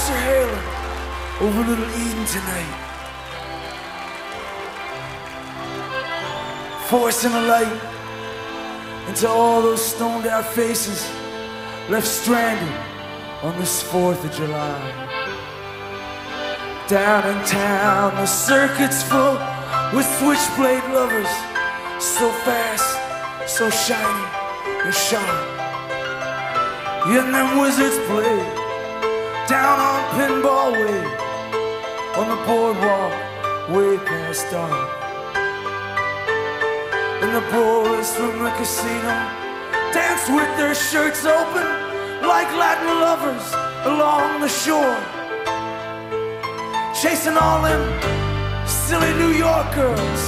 sparks are hailing over Little Eden tonight, forcing a light into all those stoned out faces left stranded on this 4th of July. Down in town, the circuit's full with switchblade lovers, so fast, so shiny and sharp. And them wizards play down on Pinball Way, on the boardwalk way past dark. And the boys from the casino dance with their shirts open like Latin lovers along the shore, chasing all them silly New York girls.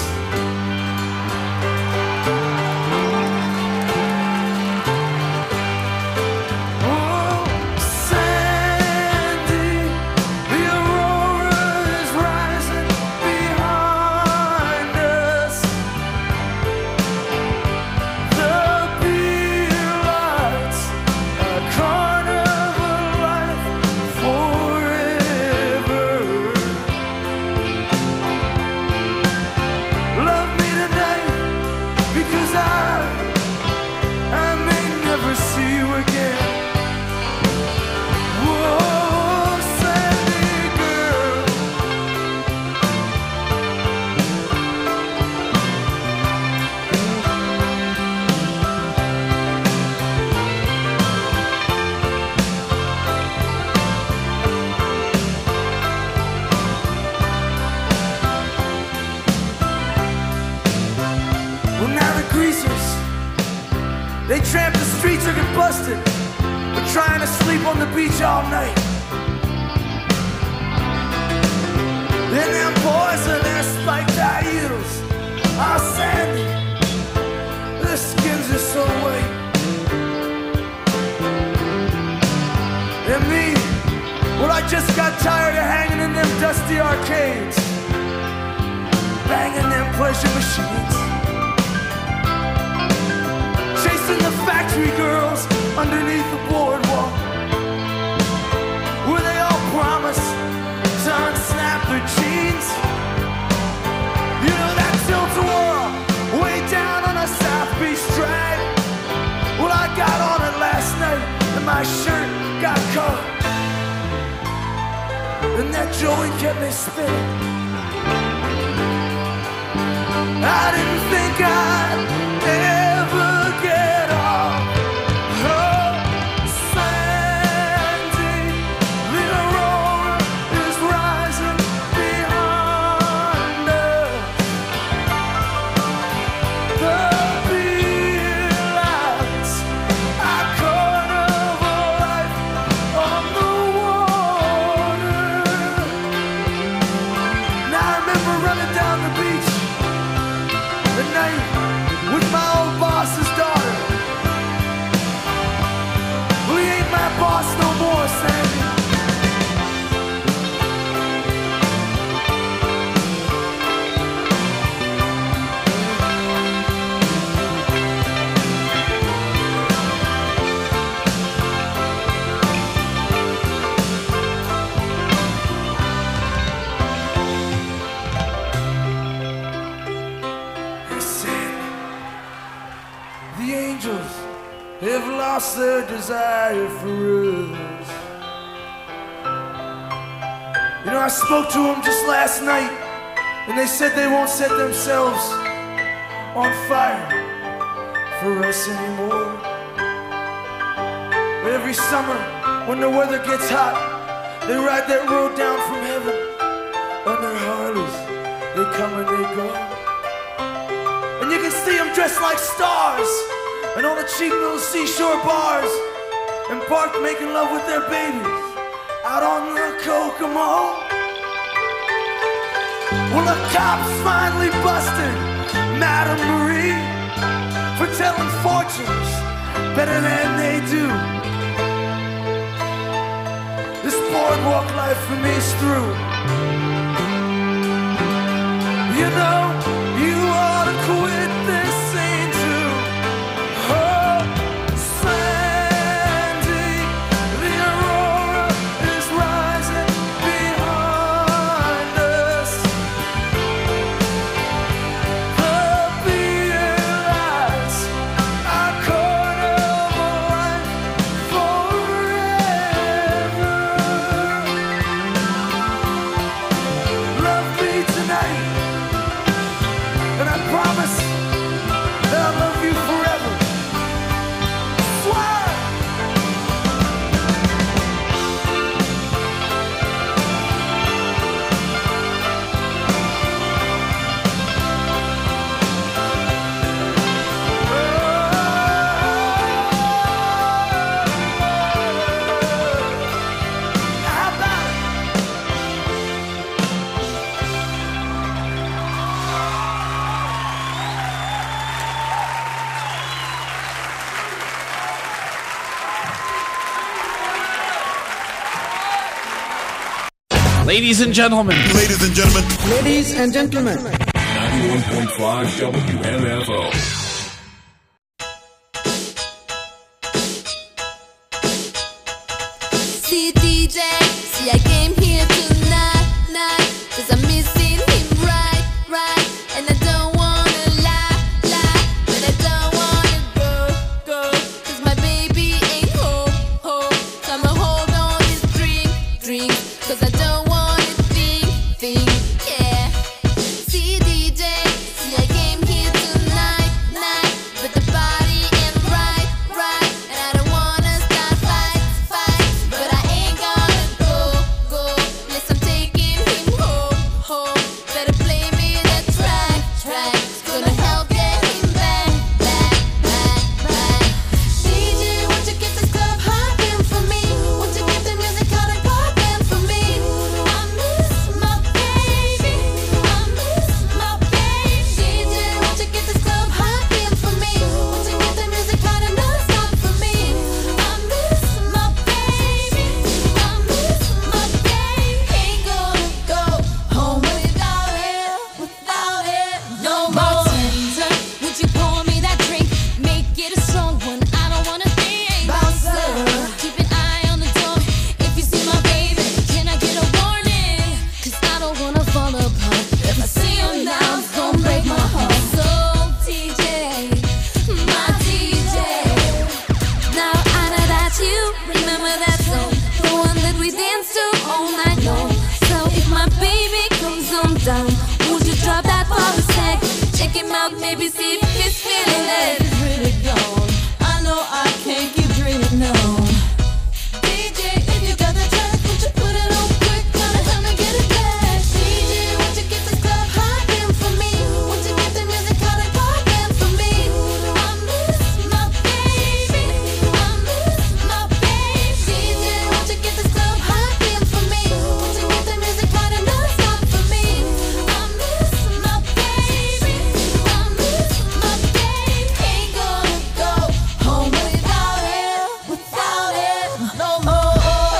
They tramp the streets or get busted for trying to sleep on the beach all night. Then them boys in their spiked high heels are sandy, their skins are so white. And me, well, I just got tired of hanging in them dusty arcades, banging them pleasure machines, chasing the factory girls underneath the boardwalk, where they all promise to unsnap their jeans. You know that tilt-a-whirl way down on a South Beach drive? Well, I got on it last night and my shirt got caught, and that joint kept me spinning. I didn't think I'd ever get off. Oh, Sandy, the aurora is rising behind us. The beer lights are carnival life on the water. Now I remember running down the beach the night with my old boss's daughter. Well, he ain't my boss no more, Sandy. The angels have lost their desire for us. You know, I spoke to them just last night, and they said they won't set themselves on fire for us anymore. But every summer, when the weather gets hot, they ride that road down from heaven on their Harleys. They come and they go. And you can see them dressed like stars and all the cheap little seashore bars, and parked making love with their babies out on the Kokomo. Well, the cops finally busted Madame Marie for telling fortunes better than they do. This boardwalk life for me is through. You know, you ought to quit this scene too. Oh, Sandy, the aurora is rising. Ladies and gentlemen. Ladies and gentlemen. Ladies and gentlemen. 91.5 WMFO. See DJ, see I came here tonight, cause I'm missing him right, and I don't wanna lie, but I don't wanna go, cause my baby ain't home, so I'ma hold on this drink, cause I don't wanna think, yeah. See DJ, see I came here tonight, but the party ain't right, and I don't wanna start fight, but I ain't gonna go, unless I'm taking him home, better play me that track, it's gonna help get him back. DJ, won't you get this club hopping for me? Won't you get the music out and popping for me? I miss my baby, DJ, won't you get this club hopping for me? Won't you get the music out and not stop for me? I miss my baby, ain't gonna go home without it, no more. Bartender, would you pour me that drink? Make it a strong one, I don't wanna think. Bouncer, keep an eye on the door. If you see my baby, can I get a warning? Cause I don't wanna fall apart. If I see him now, it's gonna break my heart. So DJ, my DJ, now I know that you remember that song, the one that we danced to all night long. So if my baby comes on down, would you drop that for a sec? Check him out, maybe see if he's feeling it. It's really gone. I know I can't keep dreaming, no. DJ, if you got the track, would you put it on quick? Gonna help me get it back. DJ, won't you get this club hopping for me? Won't you get the music out and popping for me? I miss my baby, DJ, won't you get this club hopping for me? Won't you get the music out and not stop for me? I miss my baby, ain't gonna go home without it, no more.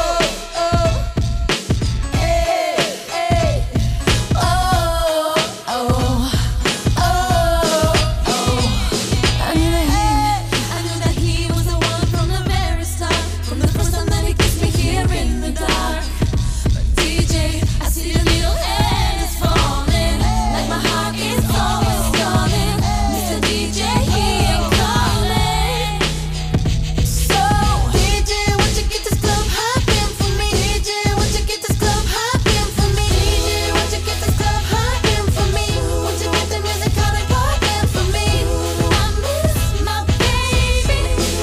I knew that he was the one from the very start, from the first time that he kissed me here in the dark. But DJ, I see your little hand is falling, like my heart is always stalling. Mr. DJ, he ain't calling. So DJ, won't you get this club hopping for me? DJ, won't you get this club hopping for me? DJ, won't you get this club hopping for me? Won't you get the music out and popping for me? I miss my baby,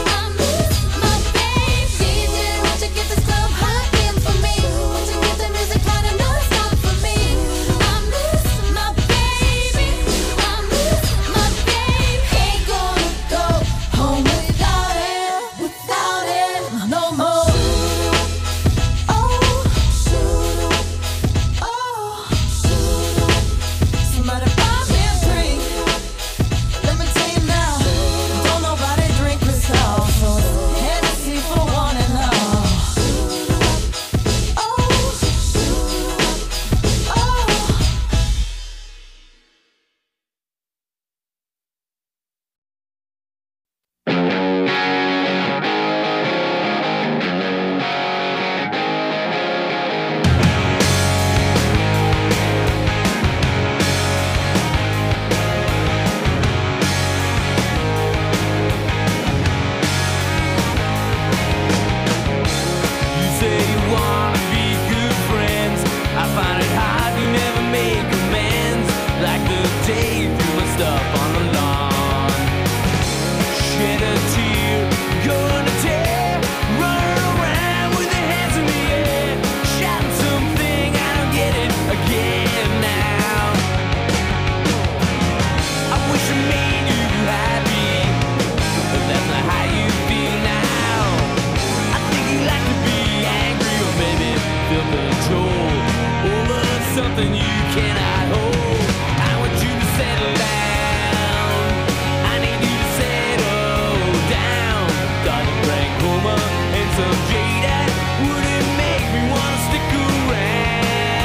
DJ, won't you get this club hopping for me? Won't you get the music out and not stop for me? I miss my baby, ain't gonna go home without it, no more. Somebody buy me a drink. Let me tell you now, don't nobody drink this all. So Hennessy for one and all. You say you wanna be good friends. I find it hard to never make amends. Like the day you threw my stuff on the lawn. Shed a tear, gonna tear. Running around with your hands in the air. Shouting something, I don't get it again now. I wish I made you happy, but that's not how you feel now. I think you like to be angry or maybe feel control over something you cannot hold. I want you to settle down. I need you to settle down. Got a Frank Coma and some Jada. Would it make me wanna stick around?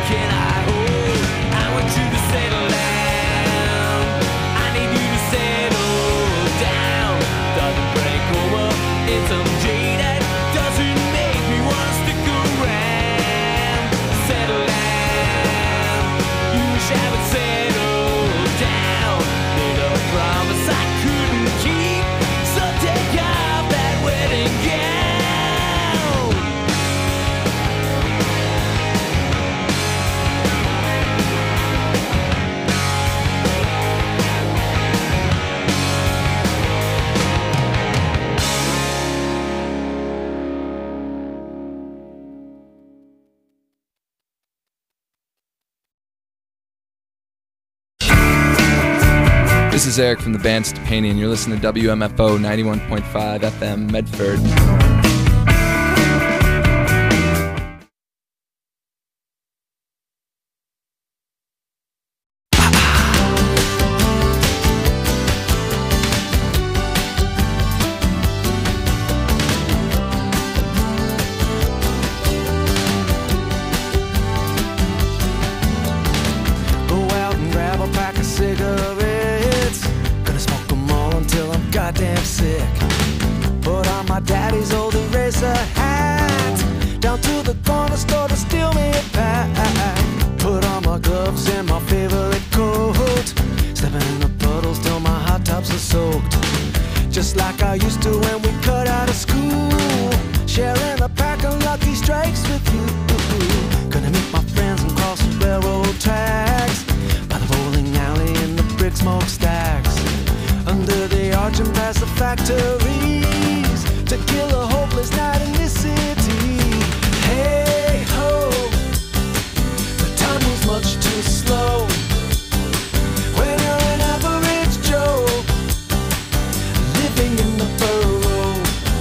can I hold? I want you to settle down. I need you to settle down. Doesn't break over in some J that doesn't make me wanna stick around. Settle down. You wish I would settle down. Made a promise I couldn't keep, so take off that wedding gown. This is Eric from the band Stupani, and you're listening to WMFO 91.5 FM Medford. Go out and grab a pack of cigarettes. Gonna smoke them all until I'm goddamn sick. Put on my daddy's old eraser hat. Down to the corner store to steal me a pack. Put on my gloves and my favorite coat. Stepping in the puddles till my hot tops are soaked. Just like I used to when we cut out of school. Sharing a pack of Lucky Strikes with you. Gonna meet my friends and cross the railroad tracks. By the bowling alley in the brick smokestacks. Under the arch and past the factories. To kill a hopeless night in this city. Hey ho, the time moves much too slow. When you're an average Joe, living in the borough.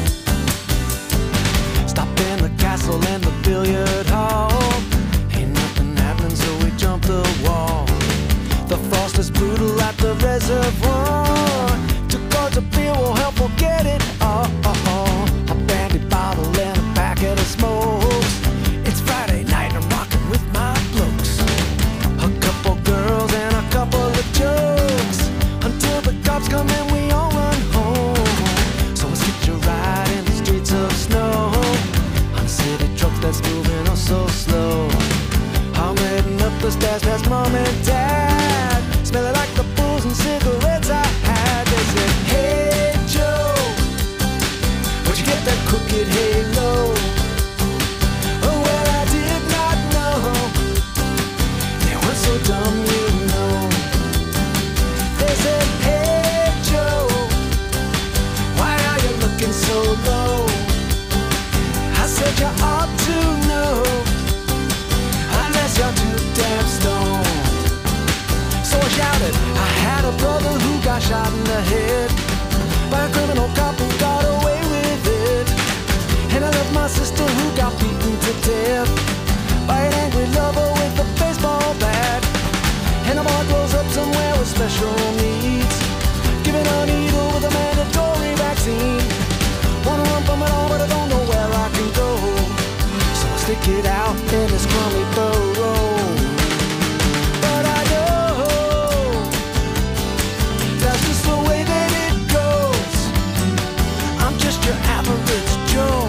Stop in the castle and the billiard hall. Ain't nothing happening, so we jump the wall. The frost is brutal at the reservoir. 2 quarts of beer will help forget it all. A brandy bottle and a packet of smokes. It's Friday night, I'm rocking with my blokes. A couple girls and a couple of jokes. Until the cops come and we all run home. So let's get your ride in the streets of snow. On a city truck that's moving oh so slow. I'm heading up the stairs past mom and dad. Smelling like the booze and cigarettes I had. They said, hey Joe, where'd you get that crooked halo? Oh well, I did not know. They weren't so dumb, you know. They said, hey Joe, why are you looking so low? I said you ought to know, unless you're too damn stoned. So I shouted, I had a brother who got shot in the head by a criminal cop who got away with it. And I left my sister who got beaten to death by an angry lover with a baseball bat. And a boy grows up somewhere with special needs, given a needle with a mandatory vaccine. Wanna run from it all, but I don't know where I can go. So I stick it out in this crummy burrow. But I know that's just the way that it goes. I'm just your average Joe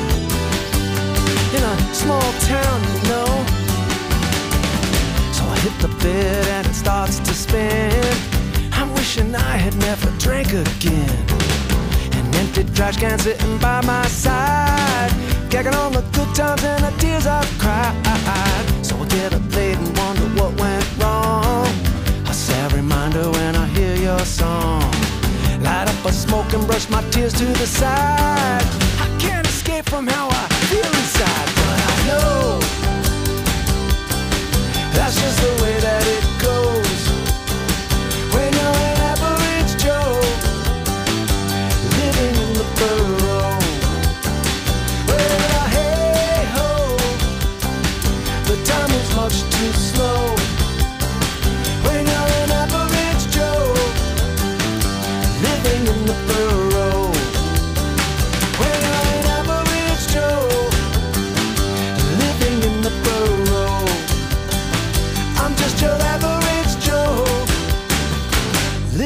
in a small town, you know. So I hit the bed and it starts to spin. I'm wishing I had never drank again. An empty trash can sitting by my side, gagging on the good times and the tears I've cried. So I get up late and wonder what went wrong. A sad reminder when I hear your song. Light up a smoke and brush my tears to the side. I can't escape from how I feel inside, but I know that's just the way that it goes. When you're an average Joe, living in the borough. Well, hey ho, the time is much too slow. When you're an average Joe, living in the borough. When you're an average Joe,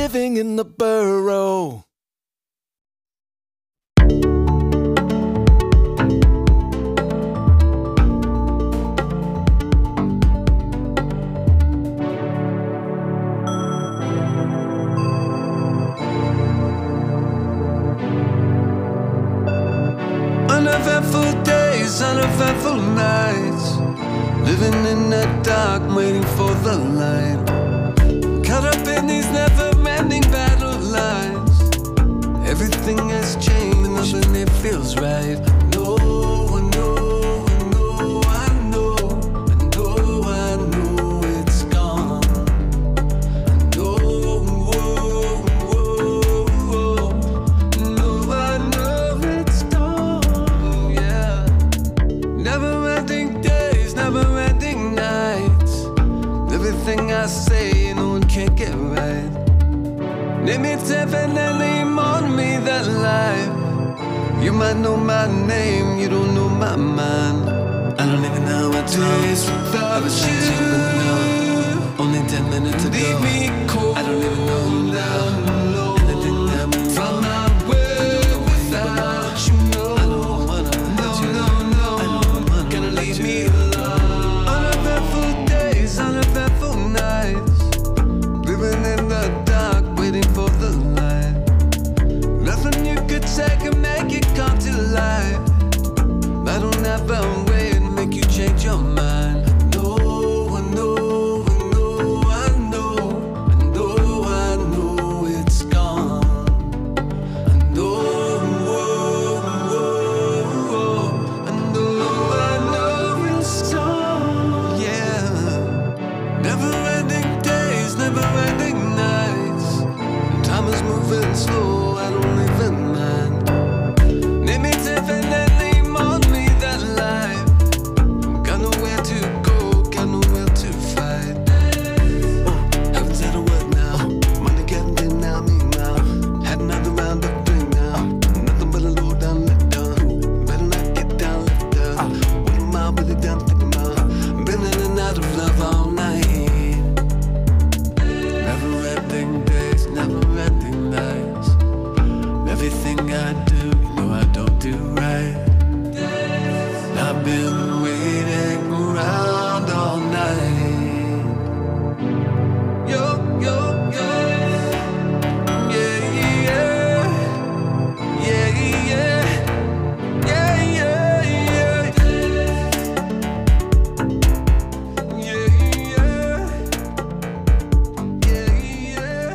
living in the burrow. Uneventful days, uneventful nights, living in the dark, waiting for the light. Caught up in these never-ending battle lines. Everything has changed, nothing it feels right. No, no, no, I know, I know, I know it's gone. I know, whoa, whoa, whoa. No, I know it's gone, yeah. Never-ending days, never-ending nights. Everything I say, no one can't get right. Name it definitely on me that life. You might know my name, you don't know my mind. I don't even know what days without you. Only 10 minutes ago. Leave me cold. I don't even know who now. Anything that moves from my way without you. I don't wanna hurt you. I don't wanna gonna leave me alone. Uneventful days, uneventful nights, living in the dark, waiting for the light. Nothing you could say can make it come to life. I don't have a way to make you change your mind. No, I know, I know, I know, I know, I know it's gone. I know, whoa, whoa, whoa. I know it's gone. Yeah. Never-ending days, never-ending nights. Time is moving slow, I don't even mind. Name it definitely on me that life. Got nowhere to go, got nowhere to fight. Haven't said a word now. Money getting in now, me now. Had another round of three now. Nothing but a low down, let down. Better not get down, left down. What am I really down thinking about? Been in and out of love all night. Never-ending days, never-ending nights. Everything I do, you know I don't do right. I've been waiting around all night. Yo, yo, yo. Yeah, yeah. Yeah, yeah. Yeah, yeah, yeah. Yeah, yeah. Yeah, yeah.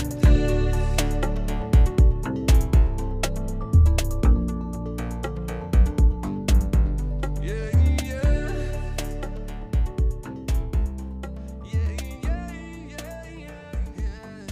Yeah, yeah. Yeah, yeah, yeah, yeah.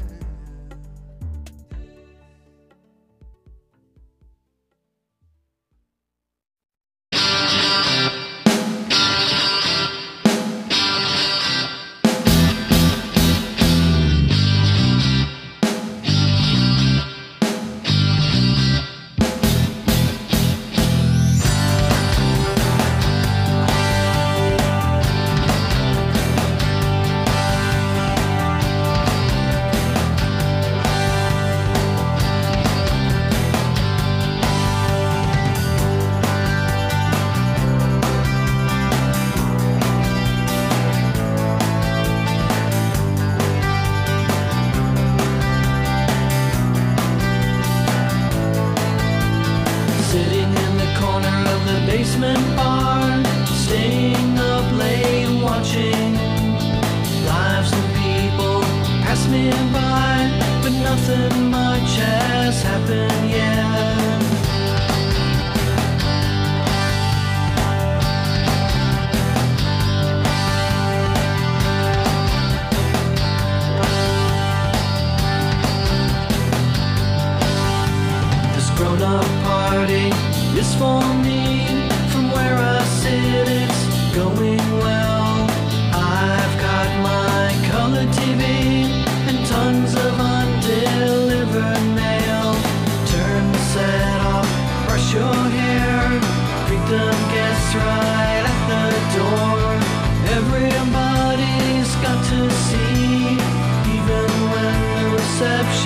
Sitting in the corner of the basement bar, staying up late watching lives of people pass me by, but nothing much has happened yet. This grown-up party is for me. From where I sit, it's going well. I've got my color TV and tons of undelivered mail. Turn the set off, brush your hair, greet the guests right at the door. Everybody's got to see, even when the reception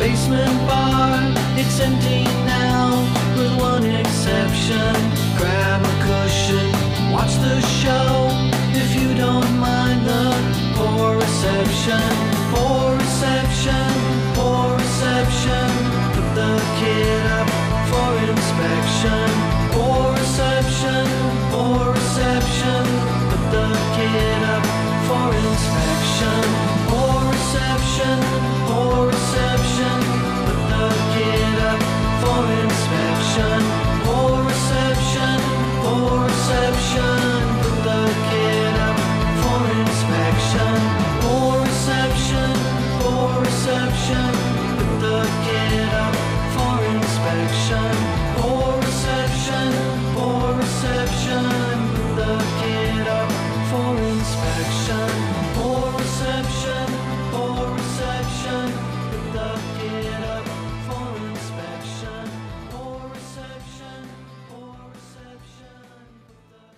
basement bar, it's empty now, with one exception. Grab a cushion, watch the show, if you don't mind the poor reception. Poor reception, poor reception. Put the kid up for inspection. Poor reception, poor reception. Put the kid up for inspection. Poor reception, poor reception. Put the kid up for inspection. Poor reception, poor reception. Put the kid up for inspection. Poor reception, poor reception. Put the kid up for inspection. Poor reception, poor reception. Put the kid up for inspection. Poor reception, poor reception. Put the kid up for inspection. Poor reception, poor reception. Put the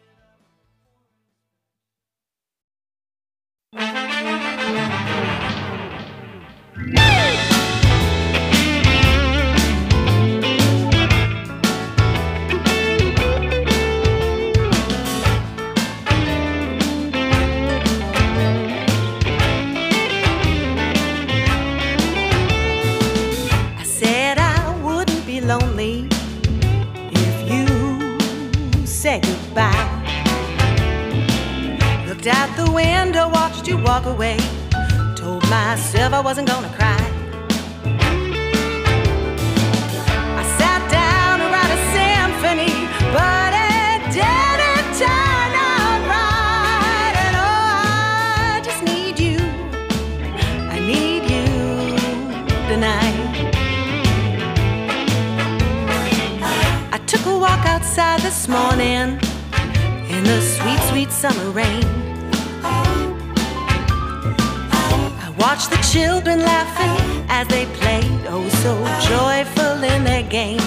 I said I wouldn't be lonely if you said goodbye. Looked out the window, watched you walk away. Told myself I wasn't gonna cry. I sat down to write a symphony, but it didn't turn out right. And oh, I just need you. I need you tonight. I took a walk outside this morning in the sweet, sweet summer rain. I watched the children laughing as they played, oh so joyful in their game.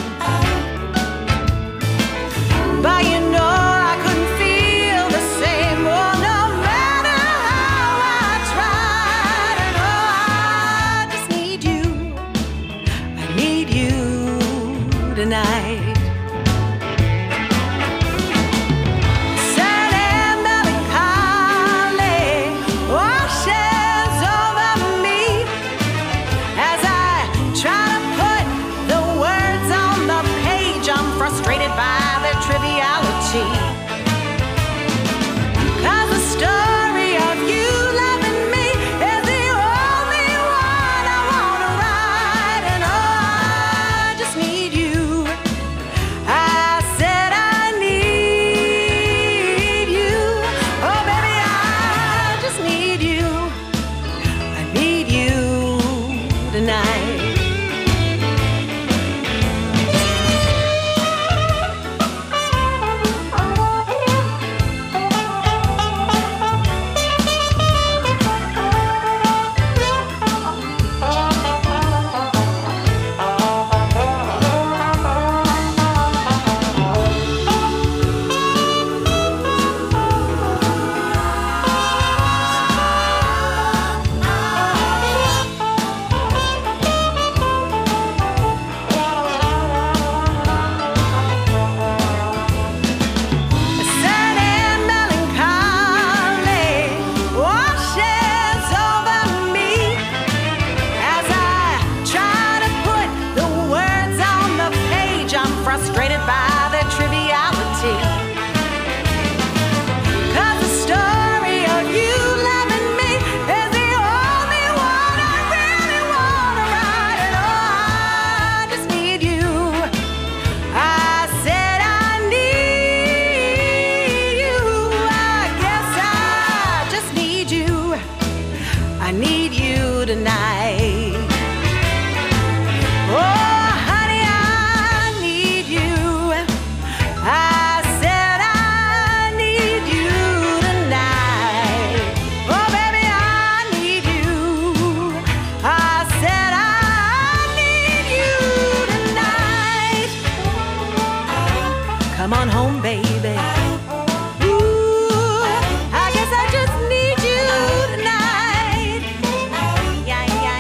But you know I couldn't feel the same, oh no matter how I tried. And oh, I just need you. I need you tonight. Sad and melancholy washes over me as I try to put the words on the page. I'm frustrated by their triviality. 'Cause the story of you loving me is the only one I wanna write. And oh, I just need you. I said I need you. Oh baby, I just need you. I need you tonight. Sad and melancholy washes over me as I try to put the words on the page. I'm frustrated by their triviality. 'Cause the story of you loving me is the only one I really wanna write. And oh, I just need you. I said I need you. I guess I just need you. I need you tonight. Oh, honey, I need you. I said I need you tonight. Oh, baby, I need you. I said I need you tonight. Come on home, baby. Ooh, I guess I just need you tonight. Yeah, yeah,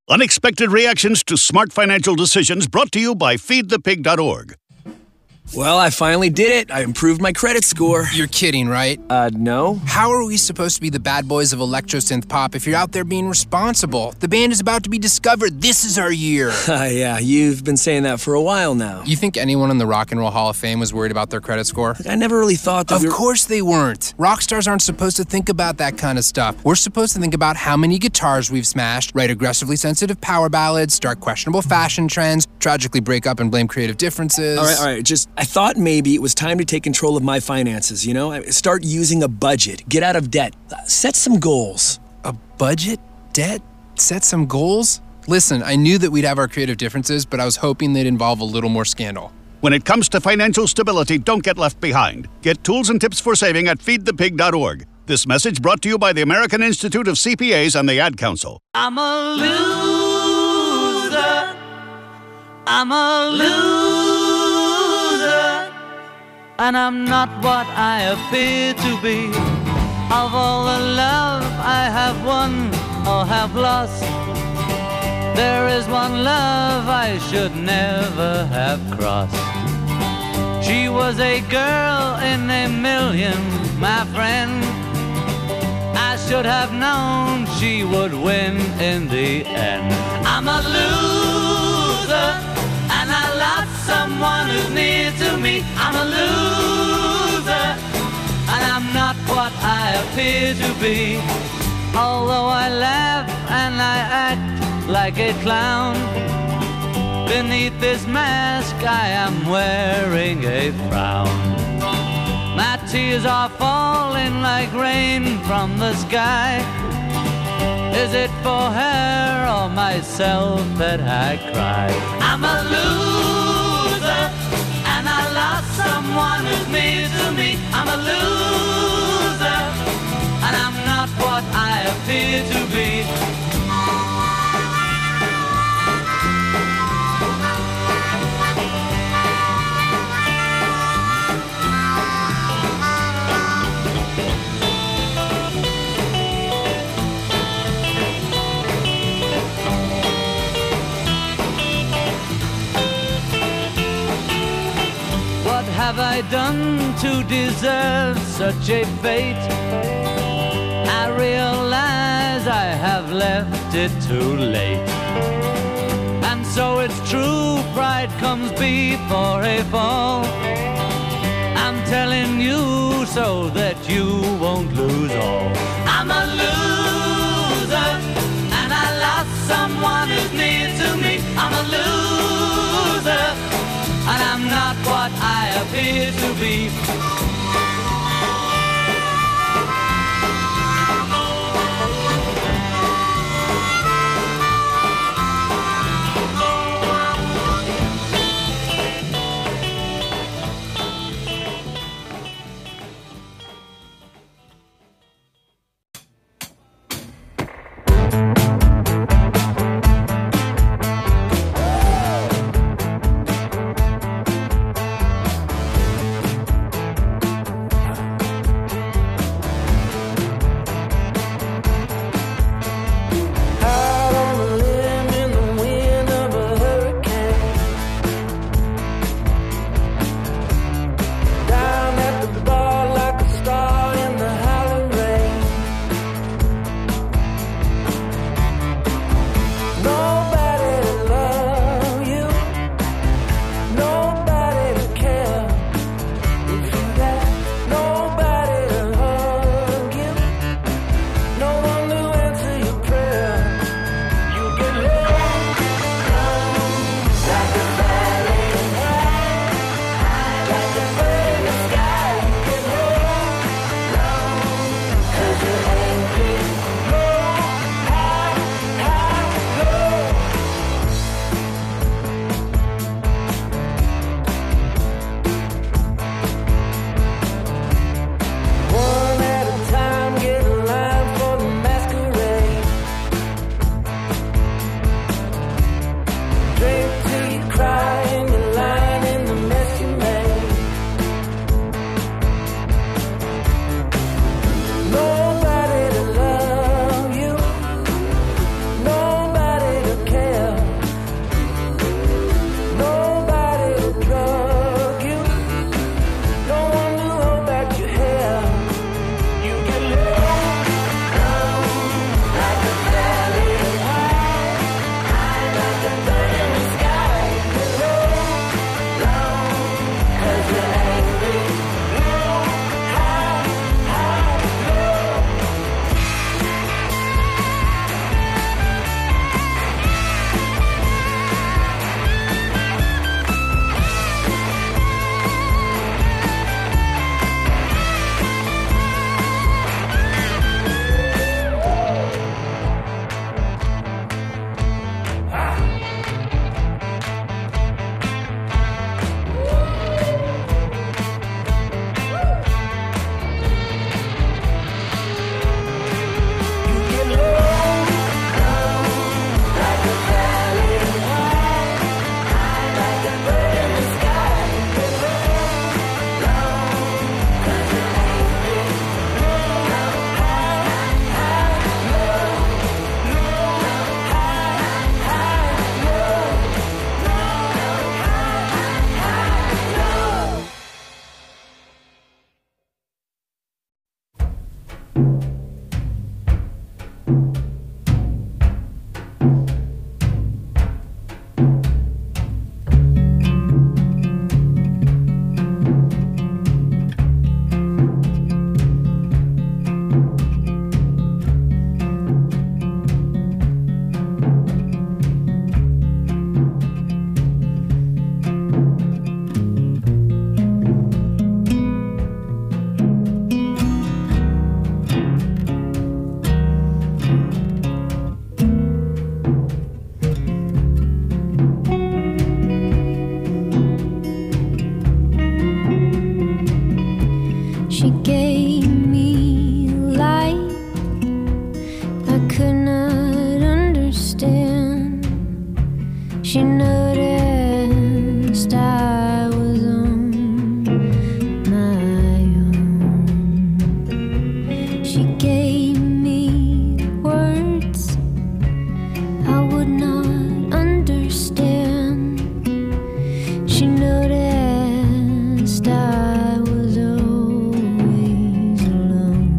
Unexpected reactions to smart financial decisions brought to you by feedthepig.org. Well, I finally did it. I improved my credit score. You're kidding, right? No. How are we supposed to be the bad boys of electro-synth pop if you're out there being responsible? The band is about to be discovered. This is our year. Yeah, you've been saying that for a while now. You think anyone in the Rock and Roll Hall of Fame was worried about their credit score? I never really thought that. Of course they weren't. Rock stars aren't supposed to think about that kind of stuff. We're supposed to think about how many guitars we've smashed, write aggressively sensitive power ballads, start questionable fashion trends, tragically break up and blame creative differences. All right. I thought maybe it was time to take control of my finances, you know? Start using a budget, get out of debt, set some goals. A budget? Debt? Set some goals? Listen, I knew that we'd have our creative differences, but I was hoping they'd involve a little more scandal. When it comes to financial stability, don't get left behind. Get tools and tips for saving at feedthepig.org. This message brought to you by the American Institute of CPAs and the Ad Council. I'm a loser. I'm a loser. And I'm not what I appear to be. Of all the love I have won or have lost, there is one love I should never have crossed. She was a girl in a million, my friend. I should have known she would win in the end. I'm a loser, and I lost someone who's near to me. I'm a loser, and I'm not what I appear to be. Although I laugh and I act like a clown, beneath this mask I am wearing a frown. My tears are falling like rain from the sky. Is it for her or myself that I cry? I'm a loser, and I lost someone who's near to me. I'm a loser, and I'm not what I appear to be. What have I done to deserve such a fate? I realize I have left it too late. And so it's true, pride comes before a fall. I'm telling you so that you won't lose all. I'm a loser, and I lost someone who's near to me. I'm a loser, and I'm not what I appear to be. She gave me light I could not understand. She noticed I was on my own. She gave me words I would not understand. She noticed I was always alone.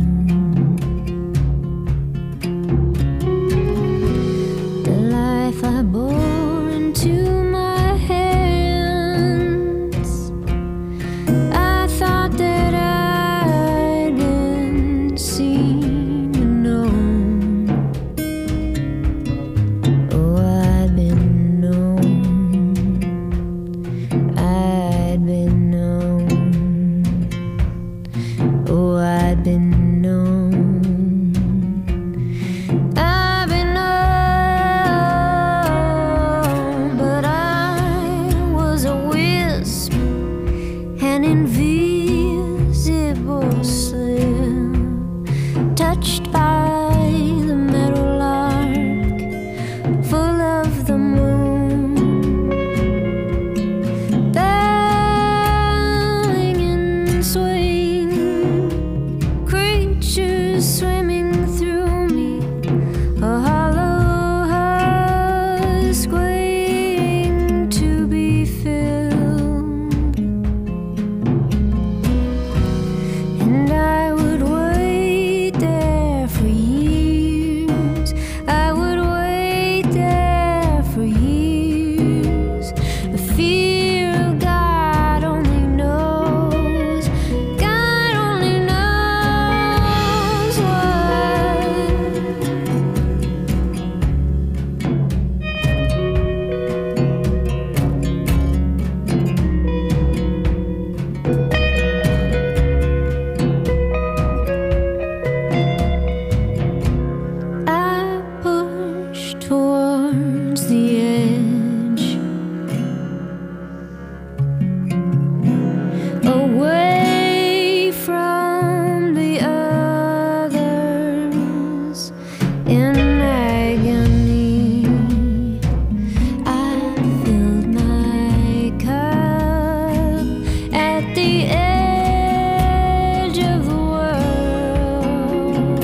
The life I bore into my hands, I thought that I'd been seen and known. Oh, I'd been known. I'd been known. Oh, I'd been known. I've been known, but I was a wisp, an invisible slip, touched by the metal arc, full of the moon, bowing and swaying, creatures swimming through me, a hollow husk waiting to be filled. And I would wait there for years. I would wait there for years. The fear of God only knows. God only knows what. I push towards the edge, away from the others in agony. I filled my cup at the edge of the world.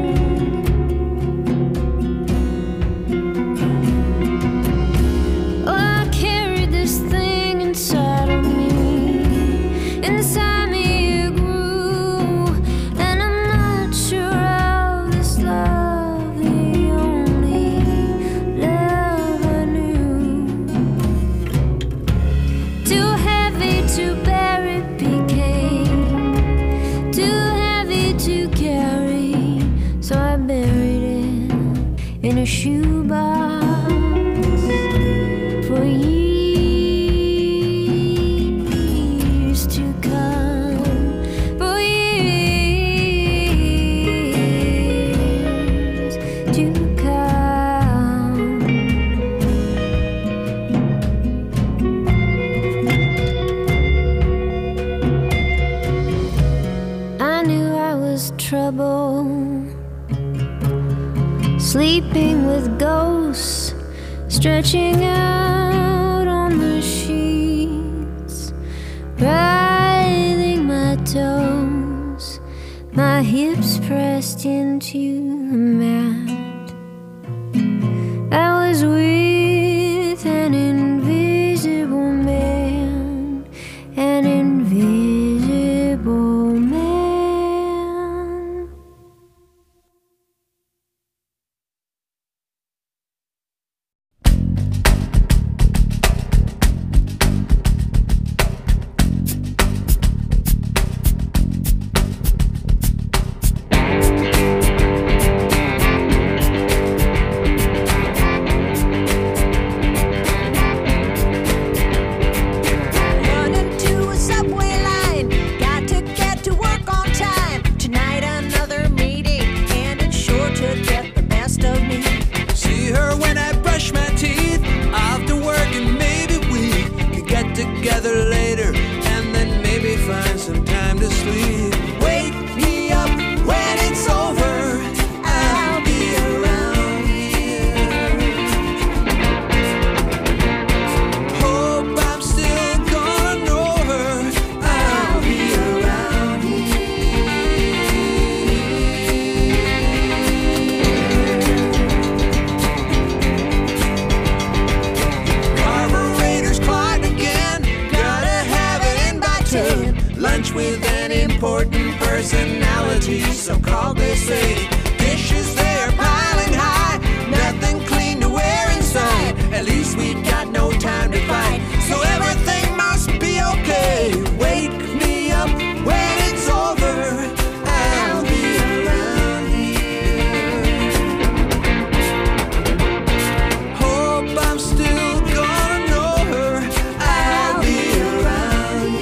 Oh, I carried this thing inside of me. Inside me it grew, and I'm not sure how this love, the only love I knew, too heavy to bear it became, too heavy to carry, so I buried it in a shoebox for years to come, for years to come. I knew I was trouble, sleeping with ghosts, stretching out on the sheets, writhing my toes, my hips pressed into the mat. I was with an invisible man, an invisible man. Lunch with an important personality, so called they say. Dishes they're piling high, nothing clean to wear inside. At least we got no time to fight, so everything must be okay. Wake me up when it's over, I'll be around here. Hope I'm still gonna know her, I'll be around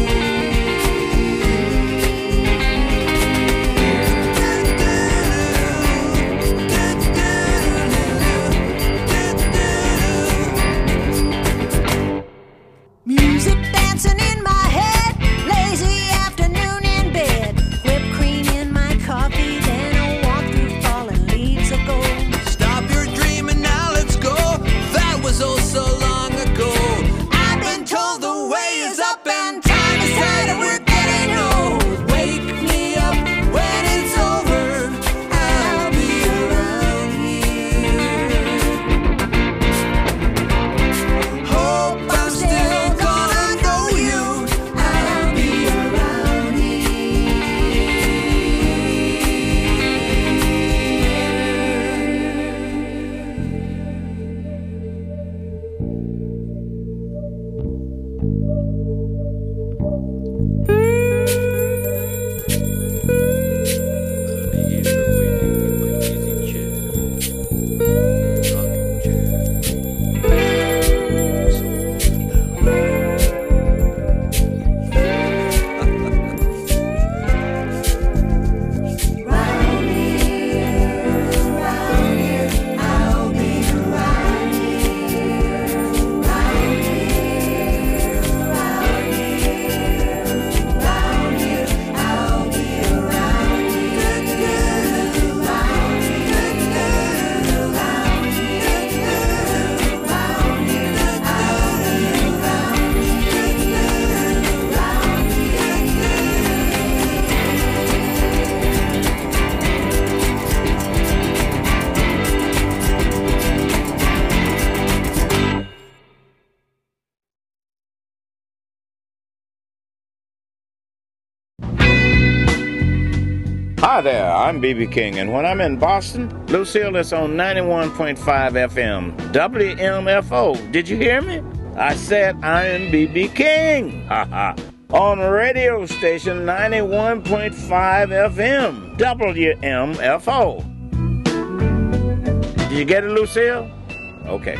Music dancing in my head, lazy afternoon in bed. Whipped cream in my coffee, then a walk through fallen leaves of gold. Stop your dreaming, now let's go. That was oh so long ago. I've been told the way is up and time is tight and we're getting old. Wake me up when it's over, I'll be around here. Hope I'm still gonna know you, I'll be around Hi there, I'm B.B. King, and when I'm in Boston, Lucille is on 91.5 FM, WMFO. Did you hear me? I said I am B.B. King. Ha on radio station 91.5 FM, WMFO. Did you get it, Lucille? Okay.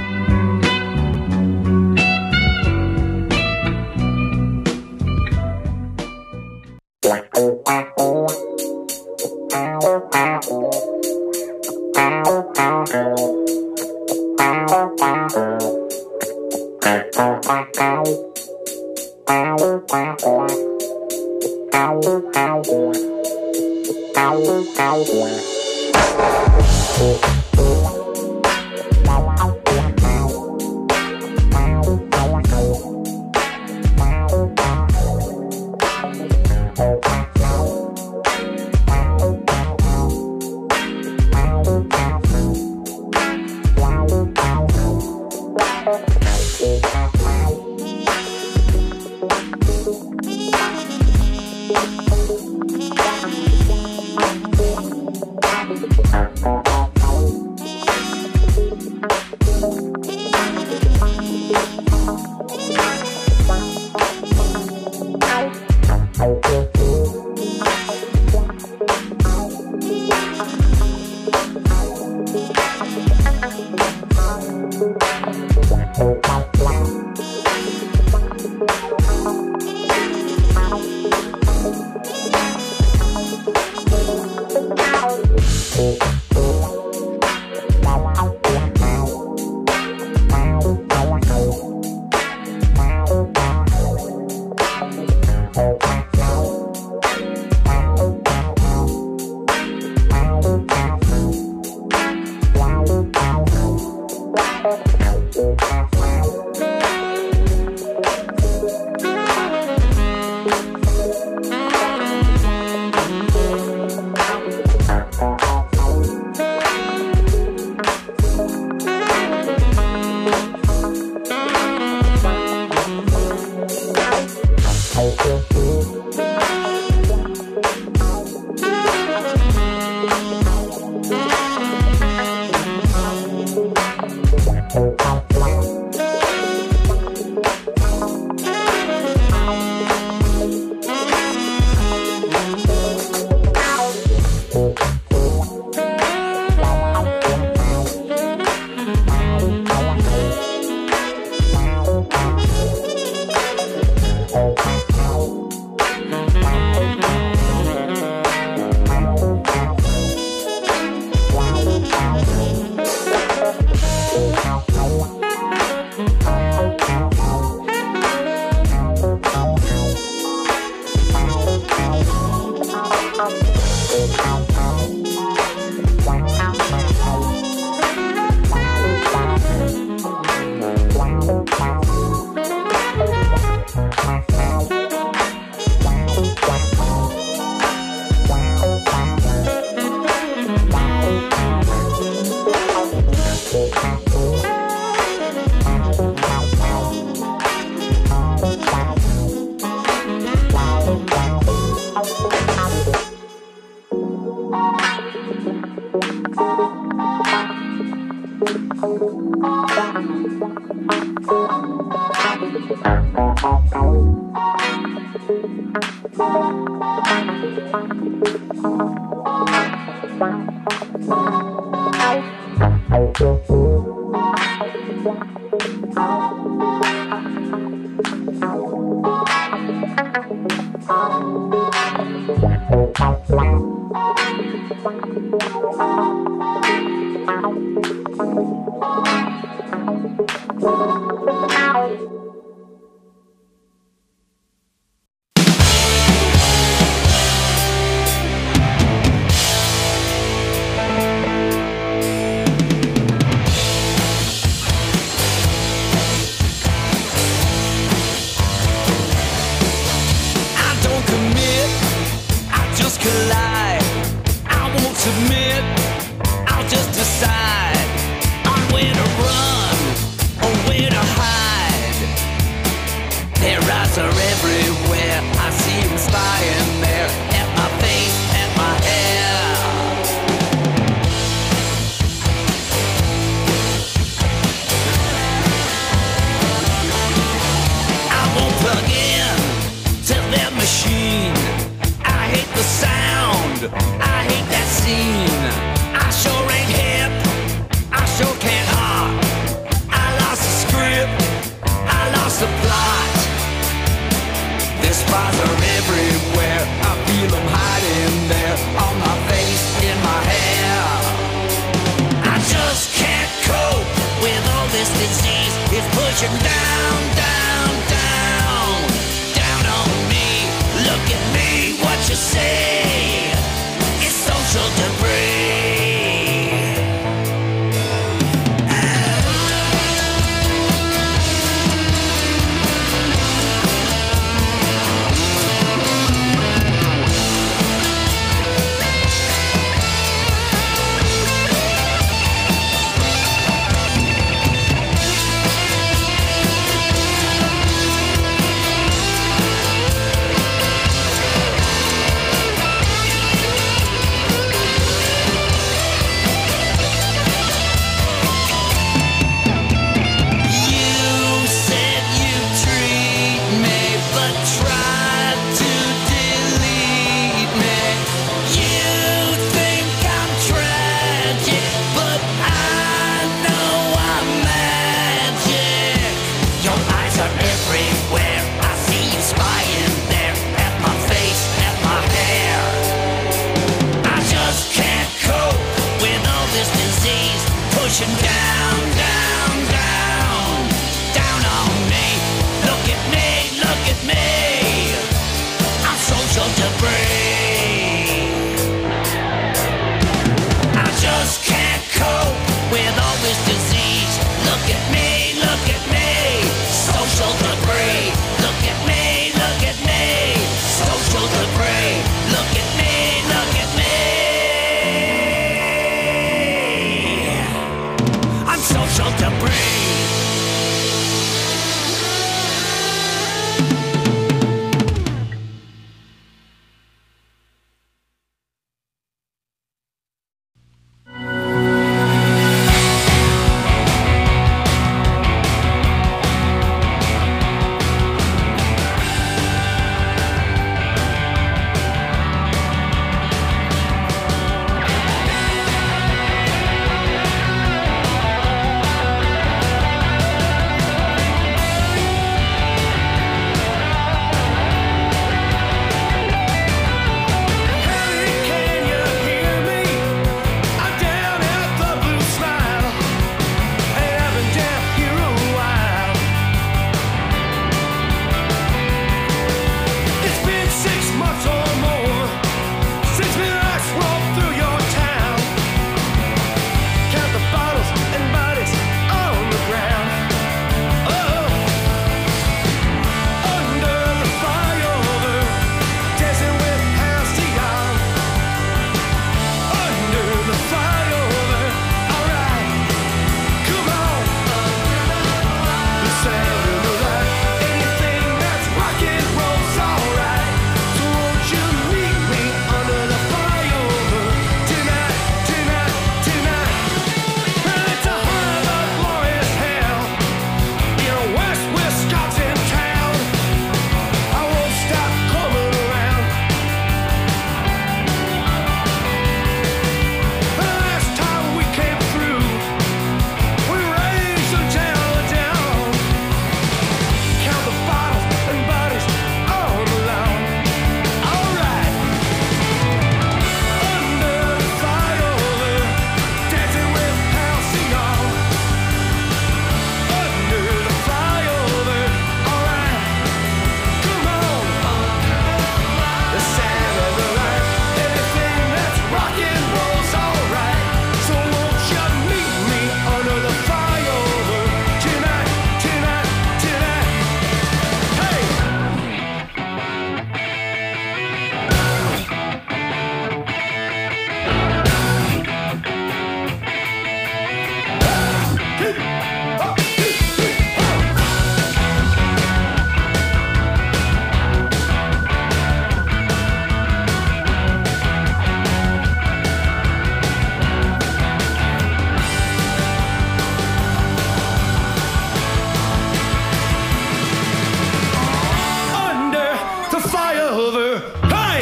flyover. Hey!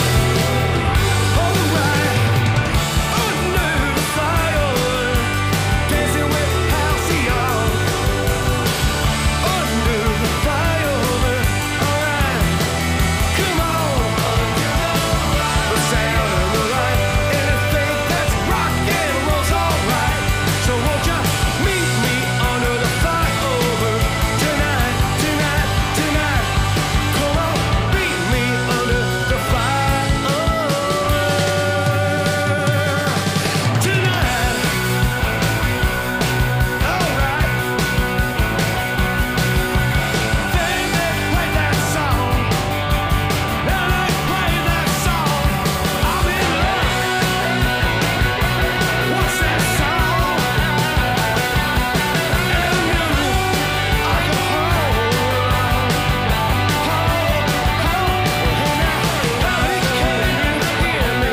Alright, under the flyover, dancing with Halcyon. Under the flyover, alright, come on. The sound of the light, anything that's rock and roll's alright. So won't you meet me under the flyover tonight, tonight, tonight? Come on, meet me under the flyover tonight. Alright. Then they play that song. Now they play that song. I'm in love. What's that song? And you, I can hold on. Now can you hear me?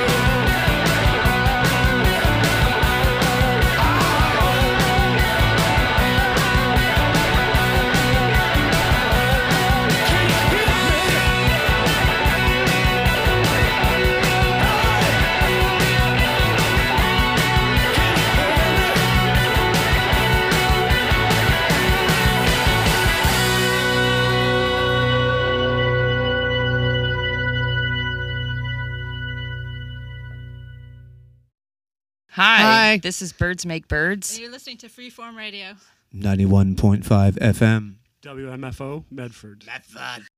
Hi, this is Birds Make Birds. And you're listening to Freeform Radio. 91.5 FM. WMFO, Medford. Medford.